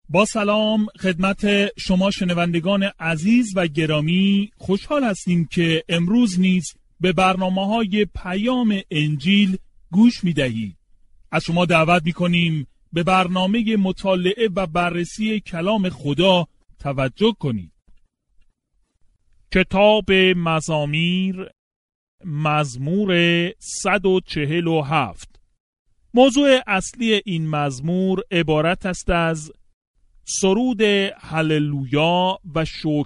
با سلام خدمت شما شنوندگان عزیز و گرامی، خوشحال هستیم که امروز نیز به برنامه‌های پیام انجیل گوش می‌دهید. از شما دعوت می‌کنیم به برنامه مطالعه و بررسی کلام خدا توجه کنید. کتاب مزامیر، مزمور 147. موضوع اصلی این مزمور عبارت است از سرود هللویا و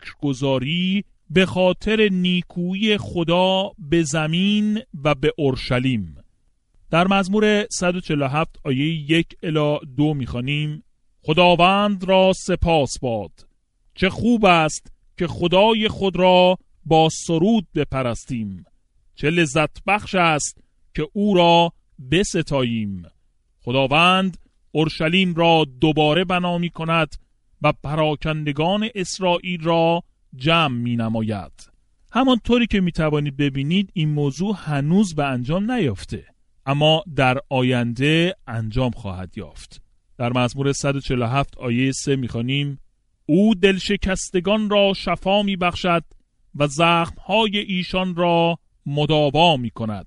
شکرگزاری به خاطر نیکویی خدا به زمین و به اورشلیم. در مزمور 147 آیه 1 الی 2 می‌خوانیم: خداوند را سپاس باد، چه خوب است که خدای خود را با سرود بپرستیم، چه لذت بخش است که او را بستاییم. خداوند اورشلیم را دوباره بنا می کند و پراکندگان اسرائیل را جمع می نماید. همانطوری که می توانید ببینید این موضوع هنوز به انجام نیافته، اما در آینده انجام خواهد یافت. در مزمور 147 آیه 3 می خوانیم: او دلشکستگان را شفا می بخشد و زخمهای ایشان را مداوا می کند.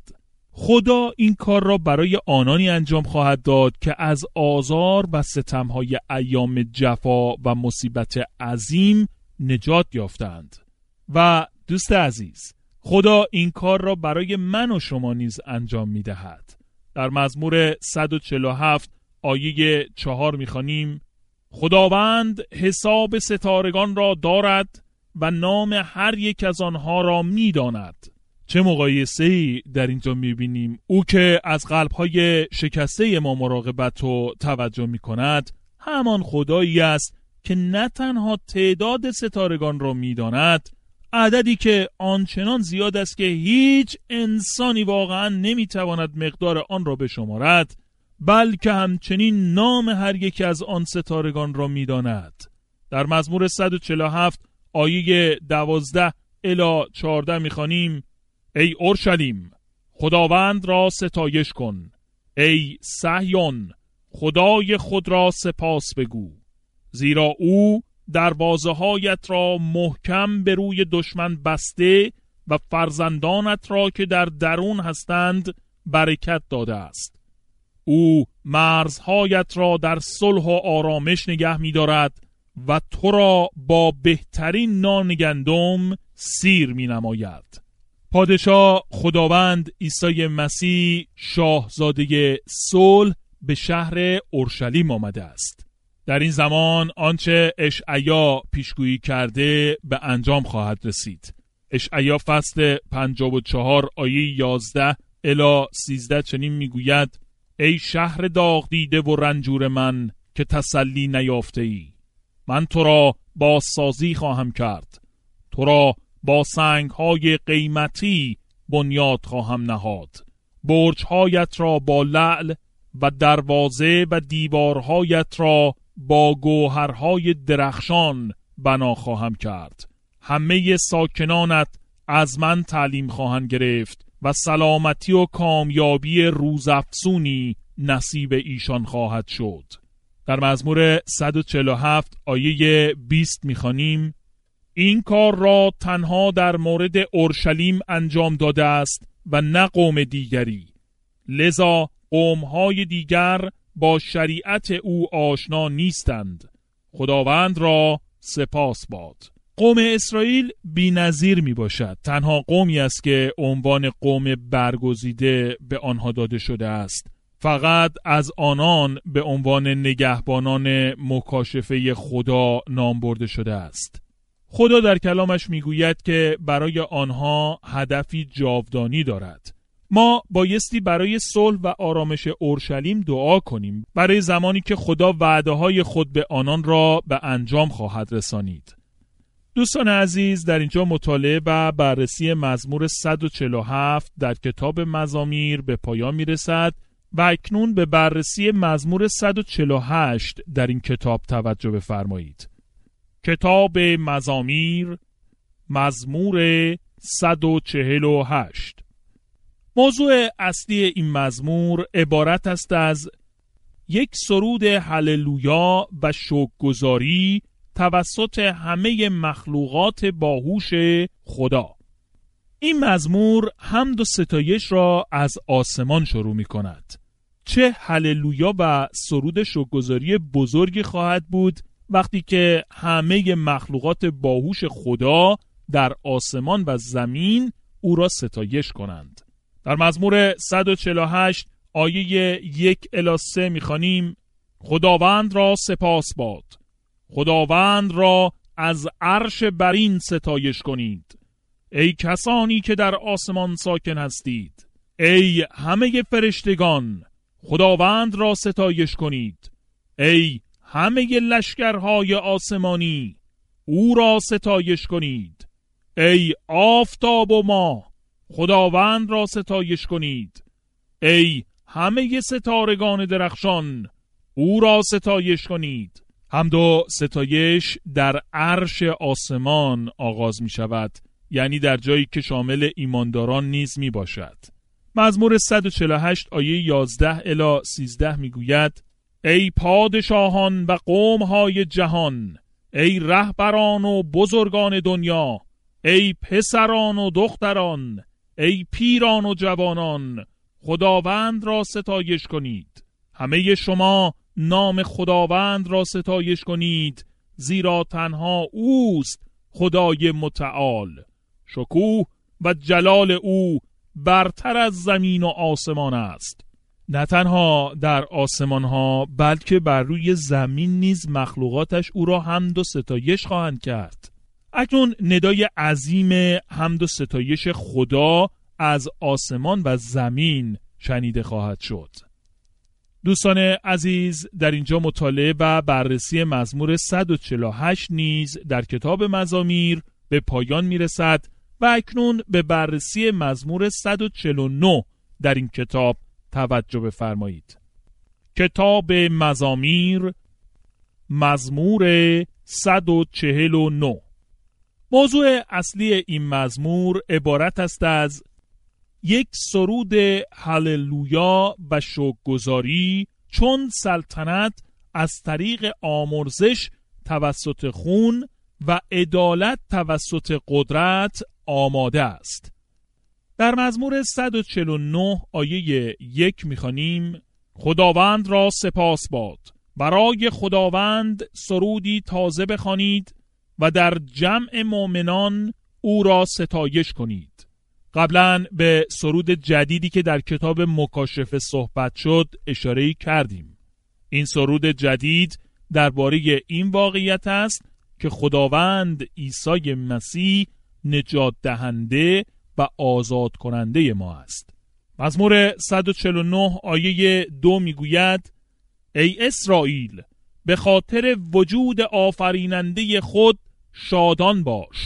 خدا این کار را برای آنانی انجام خواهد داد که از آزار و ستمهای ایام جفا و مصیبت عظیم نجات یافتند. و دوست عزیز، خدا این کار را برای من و شما نیز انجام می دهد. در مزمور 147 آیه 4 می خوانیم: خداوند حساب ستارگان را دارد و نام هر یک از آنها را می داند. چه مقایسه‌ای در اینجا می‌بینیم. او که از قلب‌های شکسته ما مراقبت و توجه می‌کند، همان خدایی است که نه تنها تعداد ستارگان را می‌داند، عددی که آنچنان زیاد است که هیچ انسانی واقعاً نمی‌تواند مقدار آن را بشمارد، بلکه همچنین نام هر یک از آن ستارگان را می‌داند. در مزمور 147 آیه 12 الی 14 می‌خوانیم: ای اورشلیم، خداوند را ستایش کن. ای صهیون، خدای خود را سپاس بگو. زیرا او دروازه‌هایت را محکم به روی دشمن بسته و فرزندانت را که در درون هستند برکت داده است. او مرزهایت را در صلح و آرامش نگه می دارد و تو را با بهترین نان گندم سیر می نماید. پادشاه خداوند عیسی مسیح شاهزاده صلح به شهر اورشلیم آمده است. در این زمان آنچه اشعیا پیشگویی کرده به انجام خواهد رسید. اشعیا فصل 54 آیه 11 الی 13 چنین میگوید: ای شهر داغ دیده و رنجور من که تسلی نیافته ای، من تو را بازسازی خواهم کرد، تو را با سنگ‌های قیمتی بنیاد خواهم نهاد، برج‌هایت را با لعل و دروازه و دیوارهایت را با گوهرهای درخشان بنا خواهم کرد. همه ساکنانت از من تعلیم خواهند گرفت و سلامتی و کامیابی روزافزونی نصیب ایشان خواهد شد. در مزمور 147 آیه 20 می‌خوانیم: این کار را تنها در مورد اورشلیم انجام داده است و نه قوم دیگری، لذا قوم‌های دیگر با شریعت او آشنا نیستند. خداوند را سپاس باد. قوم اسرائیل بی‌نظیر می باشد. تنها قومی است که عنوان قوم برگزیده به آنها داده شده است. فقط از آنان به عنوان نگهبانان مکاشفه خدا نام برده شده است. خدا در کلامش میگوید که برای آنها هدفی جاودانی دارد. ما بایستی برای صلح و آرامش اورشلیم دعا کنیم، برای زمانی که خدا وعده‌های خود به آنان را به انجام خواهد رسانید. دوستان عزیز، در اینجا مطالعه و بررسی مزمور 147 در کتاب مزامیر به پایان میرسد و اکنون به بررسی مزمور 148 در این کتاب توجه بفرمایید. کتاب مزامیر، مزمور 148. موضوع اصلی این مزمور عبارت است از یک سرود هللویا و شکرگزاری توسط همه مخلوقات باهوش خدا. این مزمور حمد و ستایش را از آسمان شروع می کند. چه هللویا و سرود شکرگزاری بزرگی خواهد بود وقتی که همه مخلوقات باهوش خدا در آسمان و زمین او را ستایش کنند. در مزمور 148 آیه 1-3 می‌خوانیم: خداوند را سپاس باد، خداوند را از عرش برین ستایش کنید. ای کسانی که در آسمان ساکن هستید، ای همه فرشتگان، خداوند را ستایش کنید. ای همه لشکرهای آسمانی، او را ستایش کنید. ای آفتاب و ماه، خداوند را ستایش کنید. ای همه ستارگان درخشان، او را ستایش کنید. حمد و ستایش در عرش آسمان آغاز می شود، یعنی در جایی که شامل ایمانداران نیز می باشد. مزمور 148 آیه 11-13 می گوید: ای پادشاهان و قومهای جهان، ای رهبران و بزرگان دنیا، ای پسران و دختران، ای پیران و جوانان، خداوند را ستایش کنید. همه شما نام خداوند را ستایش کنید، زیرا تنها اوست خدای متعال. شکوه و جلال او برتر از زمین و آسمان است. نه تنها در آسمان ها بلکه بر روی زمین نیز مخلوقاتش او را حمد و ستایش خواهند کرد. اکنون ندای عظیم حمد و ستایش خدا از آسمان و زمین شنیده خواهد شد. دوستان عزیز، در اینجا مطالعه و بررسی مزمور 148 نیز در کتاب مزامیر به پایان میرسد و اکنون به بررسی مزمور 149 در این کتاب توجه بفرمایید. کتاب مزامیر، مزمور 149. موضوع اصلی این مزمور عبارت است از یک سرود هللویا و شکرگزاری چون سلطنت از طریق آمرزش توسط خون و عدالت توسط قدرت آماده است. در مزمور 149 آیه 1 می‌خوانیم: خداوند را سپاس باد، برای خداوند سرودی تازه بخوانید و در جمع مؤمنان او را ستایش کنید. قبلا به سرود جدیدی که در کتاب مکاشفه صحبت شد اشاره کردیم. این سرود جدید درباره این واقعیت است که خداوند عیسی مسیح نجات دهنده و آزاد کننده ما است. مزمور 149 آیه 2 میگوید: ای اسرائیل، به خاطر وجود آفریننده خود شادان باش.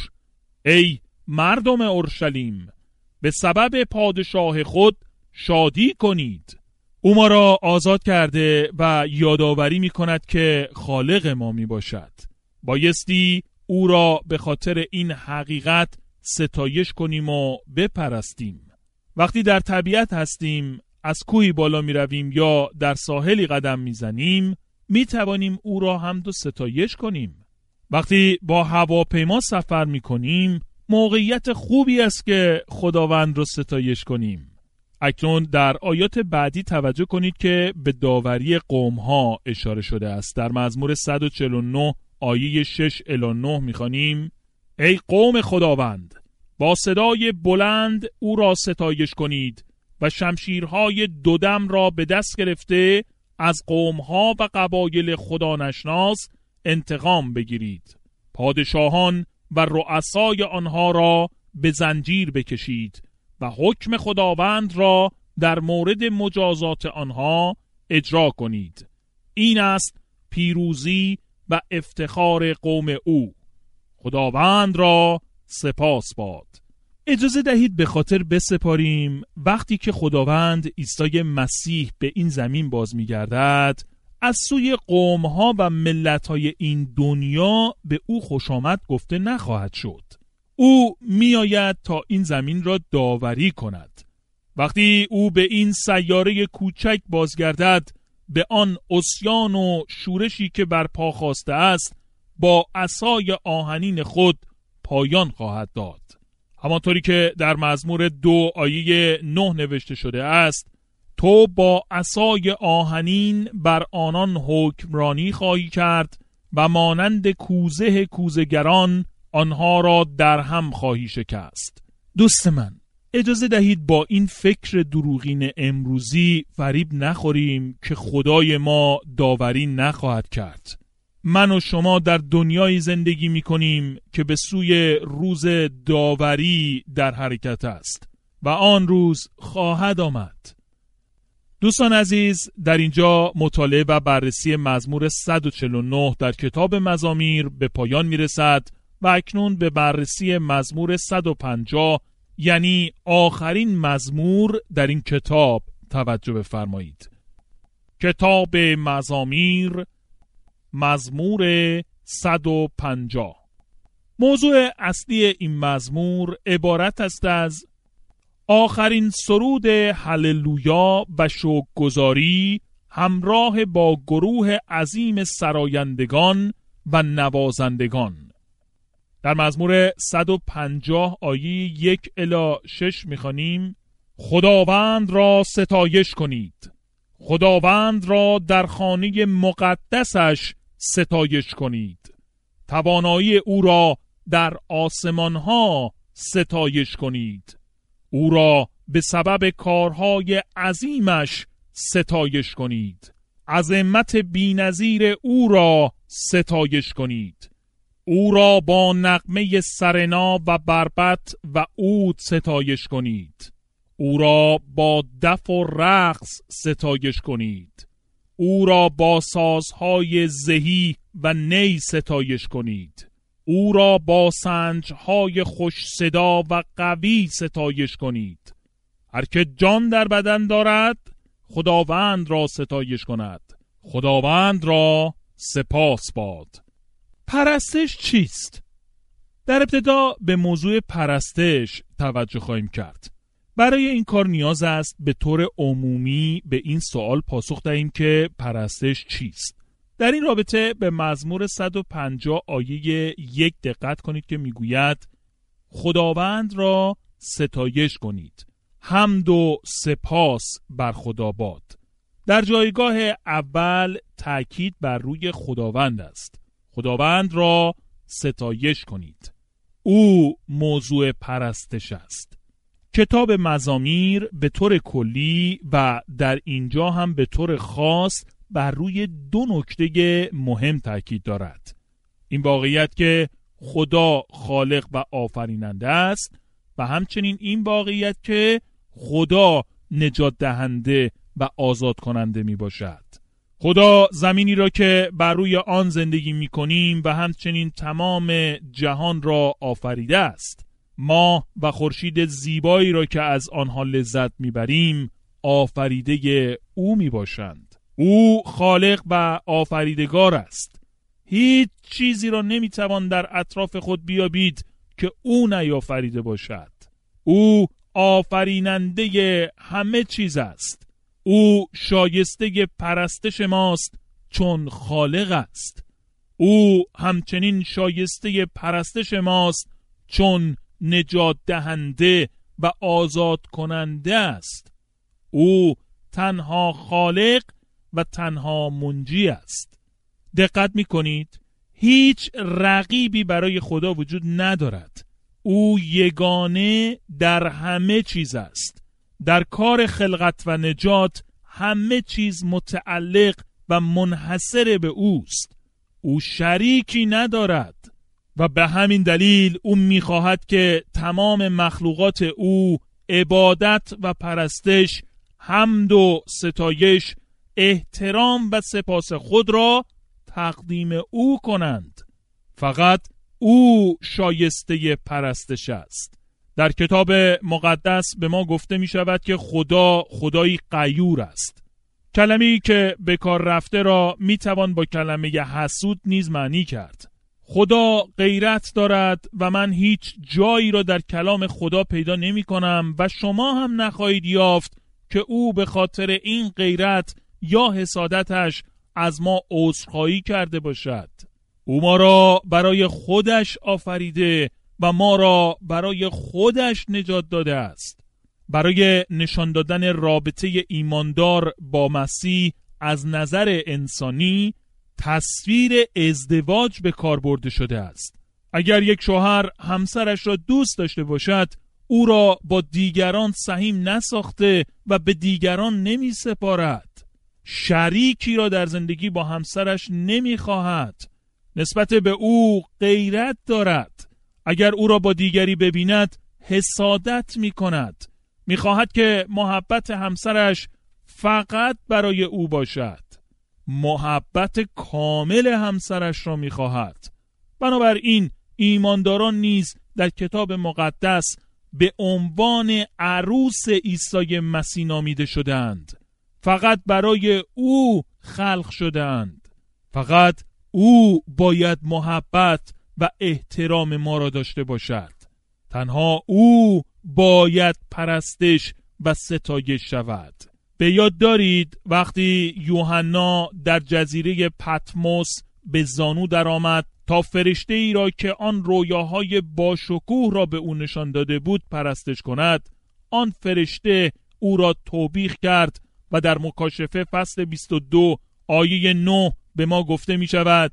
ای مردم اورشلیم، به سبب پادشاه خود شادی کنید. او ما را آزاد کرده و یادآوری می کند که خالق ما می باشد. بایستی او را به خاطر این حقیقت ستایش کنیم و بپرستیم. وقتی در طبیعت هستیم، از کوهی بالا می رویم یا در ساحلی قدم می زنیم، می توانیم او را حمد و ستایش کنیم. وقتی با هواپیما سفر می کنیم، موقعیت خوبی است که خداوند را ستایش کنیم. اکنون در آیات بعدی توجه کنید که به داوری قوم‌ها اشاره شده است. در مزمور 149 آیه 6-9 می‌خوانیم: ای قوم خداوند، با صدای بلند او را ستایش کنید و شمشیرهای دودم را به دست گرفته از قوم‌ها و قبایل خدا نشناس انتقام بگیرید. پادشاهان و رؤسای آنها را به زنجیر بکشید و حکم خداوند را در مورد مجازات آنها اجرا کنید. این است پیروزی و افتخار قوم او. خداوند را سپاس باد. اجازه دهید به خاطر بسپاریم وقتی که خداوند عیسی مسیح به این زمین باز می‌گردد، از سوی قوم‌ها و ملت‌های این دنیا به او خوش آمد گفته نخواهد شد. او می‌آید تا این زمین را داوری کند. وقتی او به این سیاره کوچک بازگردد، به آن عصیان و شورشی که بر پا خواسته است با عصای آهنین خود پایان خواهد داد. همانطوری که در مزمور 2 آیه 9 نوشته شده است: تو با عصای آهنین بر آنان حکمرانی خواهی کرد و مانند کوزه کوزه‌گران آنها را در هم خواهی شکست. دوست من، اجازه دهید با این فکر دروغین امروزی فریب نخوریم که خدای ما داوری نخواهد کرد. من و شما در دنیای زندگی می کنیم که به سوی روز داوری در حرکت است و آن روز خواهد آمد. دوستان عزیز، در اینجا مطالعه و بررسی مزمور 149 در کتاب مزامیر به پایان می رسد و اکنون به بررسی مزمور 150 یعنی آخرین مزمور در این کتاب توجه بفرمایید. کتاب مزامیر، مزمور 150. موضوع اصلی این مزمور عبارت است از آخرین سرود هللویا و شکرگزاری همراه با گروه عظیم سرایندگان و نوازندگان. در مزمور 150 آیه 1 الی 6 می‌خوانیم: خداوند را ستایش کنید، خداوند را در خانه مقدسش ستایش کنید، توانایی او را در آسمانها ستایش کنید، او را به سبب کارهای عظیمش ستایش کنید، عظمت بی‌نظیر او را ستایش کنید، او را با نغمه سرنا و بربط و عود ستایش کنید، او را با دف و رقص ستایش کنید، او را با سازهای زهی و نی ستایش کنید، او را با سنجهای خوش صدا و قوی ستایش کنید. هر که جان در بدن دارد خداوند را ستایش کند، خداوند را سپاس باد. پرستش چیست؟ در ابتدا به موضوع پرستش توجه خواهیم کرد. برای این کار نیاز است به طور عمومی به این سوال پاسخ دهیم که پرستش چیست. در این رابطه به مزمور 150 آیه 1 دقت کنید که میگوید خداوند را ستایش کنید، حمد و سپاس بر خدا باد. در جایگاه اول تأکید بر روی خداوند است. خداوند را ستایش کنید. او موضوع پرستش است. کتاب مزامیر به طور کلی و در اینجا هم به طور خاص بر روی دو نکته مهم تاکید دارد. این واقعیت که خدا خالق و آفریننده است و همچنین این واقعیت که خدا نجات دهنده و آزاد کننده می باشد. خدا زمینی را که بر روی آن زندگی می کنیم و همچنین تمام جهان را آفریده است. ماه و خورشید زیبایی را که از آنها لذت می بریم آفریده او می باشند. او خالق و آفریدگار است. هیچ چیزی را نمی توان در اطراف خود بیابید که او نیافریده باشد. او آفریننده همه چیز است. او شایسته پرستش ماست چون خالق است. او همچنین شایسته پرستش ماست چون نجات دهنده و آزاد کننده است. او تنها خالق و تنها منجی است. دقت می کنید؟ هیچ رقیبی برای خدا وجود ندارد. او یگانه در همه چیز است. در کار خلقت و نجات همه چیز متعلق و منحصر به اوست. او شریکی ندارد و به همین دلیل او می‌خواهد که تمام مخلوقات او عبادت و پرستش، حمد و ستایش، احترام و سپاس خود را تقدیم او کنند. فقط او شایسته پرستش است. در کتاب مقدس به ما گفته می شود که خدا خدایی غیور است. کلمه‌ای که به کار رفته را می توان با کلمه حسود نیز معنی کرد. خدا غیرت دارد و من هیچ جایی را در کلام خدا پیدا نمی کنم و شما هم نخواهید یافت که او به خاطر این غیرت یا حسادتش از ما عذرخواهی کرده باشد. او ما را برای خودش آفریده و ما را برای خودش نجات داده است. برای نشان دادن رابطه ایماندار با مسیح از نظر انسانی تصویر ازدواج به کار برده شده است. اگر یک شوهر همسرش را دوست داشته باشد، او را با دیگران سهیم نساخته و به دیگران نمی سپارد. شریکی را در زندگی با همسرش نمی خواهد. نسبت به او غیرت دارد. اگر او را با دیگری ببیند حسادت می کند. می خواهد که محبت همسرش فقط برای او باشد. محبت کامل همسرش را می خواهد. بنابراین ایمانداران نیز در کتاب مقدس به عنوان عروس عیسی مسیح نامیده شدند. فقط برای او خلق شدند. فقط او باید محبت و احترام ما را داشته باشد. تنها او باید پرستش و ستایش شود. به یاد دارید وقتی یوحنا در جزیره پتموس به زانو درآمد تا فرشته ای را که آن رویاهای باشکوه را به او نشان داده بود پرستش کند، آن فرشته او را توبیخ کرد و در مکاشفه فصل 22 آیه 9 به ما گفته می شود: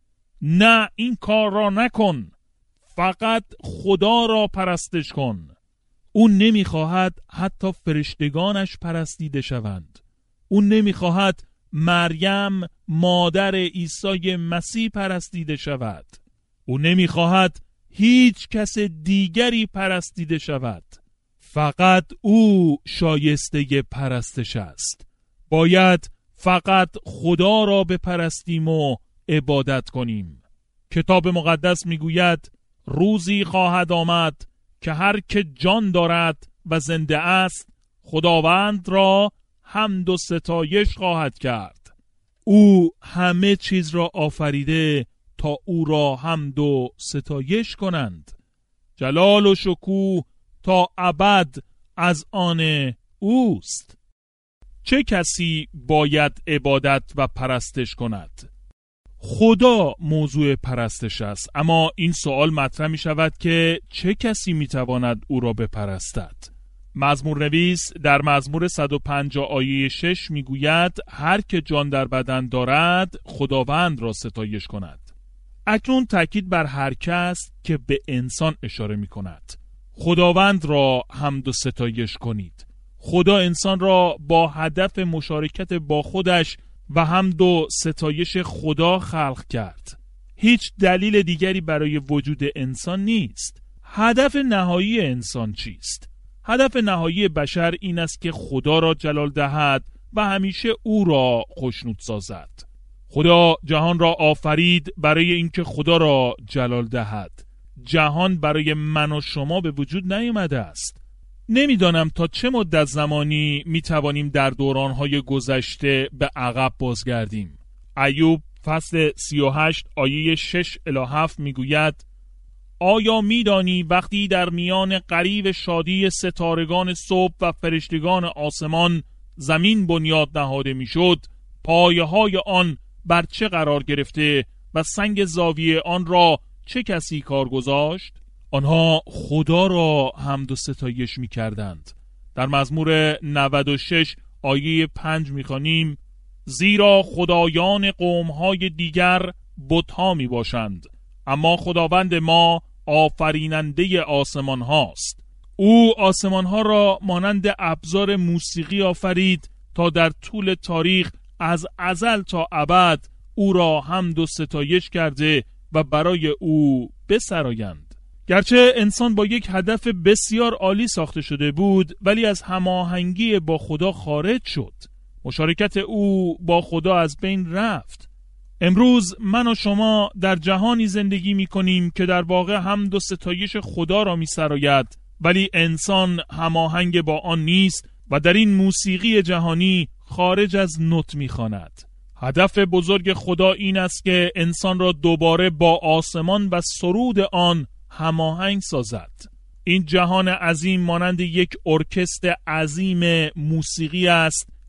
نه، این کار را نکن، فقط خدا را پرستش کن. او نمی خواهد حتی فرشتگانش پرستیده شوند. او نمی خواهد مریم مادر عیسی مسیح پرستیده شود. او نمی خواهد هیچ کس دیگری پرستیده شود. فقط او شایسته پرستش است. باید فقط خدا را بپرستیم و عبادت کنیم. کتاب مقدس میگوید روزی خواهد آمد که هر که جان دارد و زنده است خداوند را حمد و ستایش خواهد کرد. او همه چیز را آفریده تا او را حمد و ستایش کنند. جلال و شکوه تا ابد از آن اوست. چه کسی باید عبادت و پرستش کند؟ خدا موضوع پرستش است، اما این سوال مطرح می شود که چه کسی می تواند او را بپرستد؟ مزمور نویس در مزمور 150 آیه 6 می گوید هر که جان در بدن دارد خداوند را ستایش کند. اکنون تاکید بر هر کس که به انسان اشاره می کند. خداوند را حمد و ستایش کنید. خدا انسان را با هدف مشارکت با خودش و حمد و ستایش خدا خلق کرد. هیچ دلیل دیگری برای وجود انسان نیست. هدف نهایی انسان چیست؟ هدف نهایی بشر این است که خدا را جلال دهد و همیشه او را خوشنود سازد. خدا جهان را آفرید برای اینکه خدا را جلال دهد. جهان برای من و شما به وجود نیامده است. نمیدانم تا چه مدت زمانی میتوانیم در دورانهای گذشته به عقب بازگردیم. ایوب فصل 38 آیه 6 الی 7 میگوید آیا میدانی وقتی در میان غریو شادی ستارگان صبح و فرشتگان آسمان زمین بنیاد نهاده میشد، پایه های آن بر چه قرار گرفته و سنگ زاویه آن را چه کسی کار گذاشت؟ آنها خدا را حمد و ستایش می کردند. در مزمور 96 آیه 5 می خوانیم زیرا خدایان قومهای دیگر بت‌ها می باشند، اما خداوند ما آفریننده آسمان هاست. او آسمان ها را مانند ابزار موسیقی آفرید تا در طول تاریخ از ازل تا ابد او را حمد و ستایش کرده و برای او بسرایند. گرچه انسان با یک هدف بسیار عالی ساخته شده بود، ولی از هماهنگی با خدا خارج شد. مشارکت او با خدا از بین رفت. امروز من و شما در جهانی زندگی می کنیم که در واقع حمد و ستایش خدا را می سراید، ولی انسان هماهنگ با آن نیست و در این موسیقی جهانی خارج از نوت می خواند. هدف بزرگ خدا این است که انسان را دوباره با آسمان و سرود آن هماهنگ سازد. این جهان عظیم مانند یک ارکستر عظیم موسیقی است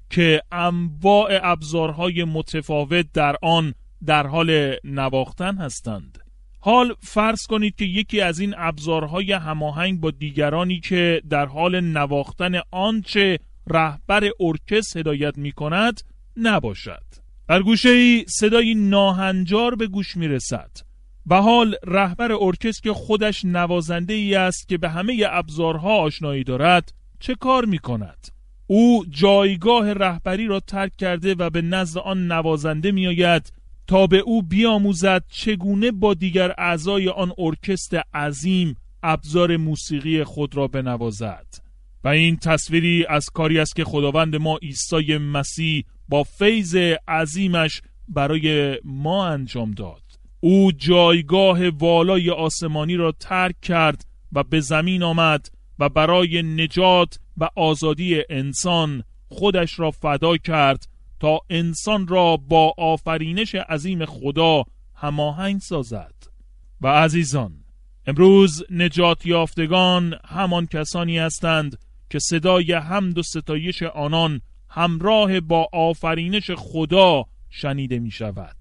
که انواع ابزارهای متفاوت در آن در حال نواختن هستند. حال فرض کنید که یکی از این ابزارهای هماهنگ با دیگرانی که در حال نواختن آنچه رهبر ارکستر هدایت می کند نباشد. در گوشه‌ای صدای ناهنجار به گوش می رسد و حال رهبر ارکستر که خودش نوازنده ای است که به همه ابزارها آشنایی دارد چه کار می کند؟ او جایگاه رهبری را ترک کرده و به نزد آن نوازنده می آید تا به او بیاموزد چگونه با دیگر اعضای آن ارکستر عظیم ابزار موسیقی خود را بنوازد. و این تصویری از کاری است که خداوند ما عیسی مسیح با فیض عظیمش برای ما انجام داد. او جایگاه والای آسمانی را ترک کرد و به زمین آمد و برای نجات و آزادی انسان خودش را فدا کرد تا انسان را با آفرینش عظیم خدا هماهنگ سازد. و عزیزان، امروز نجات یافتگان همان کسانی هستند که صدای حمد و ستایش آنان همراه با آفرینش خدا شنیده می شود.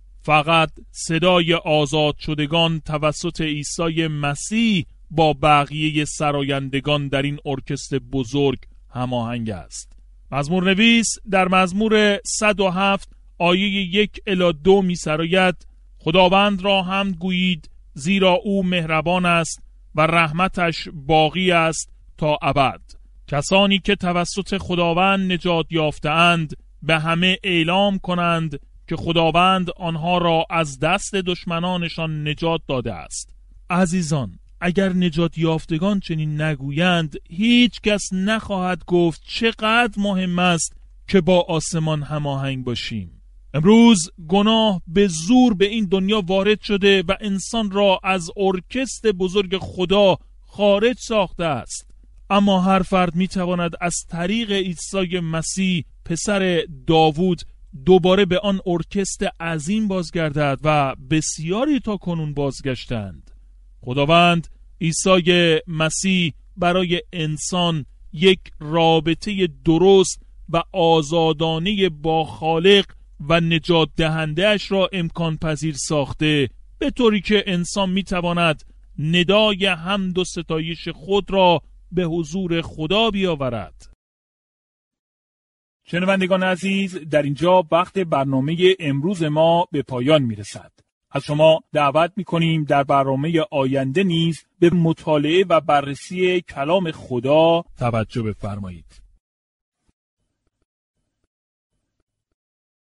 فقط صدای آزاد شدگان توسط عیسی مسیح با بقیه سرایندگان در این ارکستر بزرگ هماهنگ است. مزمور نویس در مزمور 107 آیه 1 الی 2 می سراید: خداوند را حمد گویید زیرا او مهربان است و رحمتش باقی است تا ابد. کسانی که توسط خداوند نجات یافته‌اند به همه اعلام کنند که خداوند آنها را از دست دشمنانشان نجات داده است. عزیزان، اگر نجات یافتگان چنین نگویند، هیچ کس نخواهد گفت چقدر مهم است که با آسمان هماهنگ باشیم. امروز گناه به زور به این دنیا وارد شده و انسان را از ارکستر بزرگ خدا خارج ساخته است. اما هر فرد میتواند از طریق عیسی مسیح پسر داوود دوباره به آن ارکستر عظیم بازگردد و بسیاری تا کنون بازگشتند. خداوند عیسی مسیح برای انسان یک رابطه درست و آزادانه با خالق و نجات دهنده اش را امکان پذیر ساخته، به طوری که انسان میتواند ندای حمد و ستایش خود را به حضور خدا بیاورد. شنوندگان عزیز، در اینجا وقت برنامه امروز ما به پایان میرسد. از شما دعوت میکنیم در برنامه آینده نیز به مطالعه و بررسی کلام خدا توجه بفرمایید.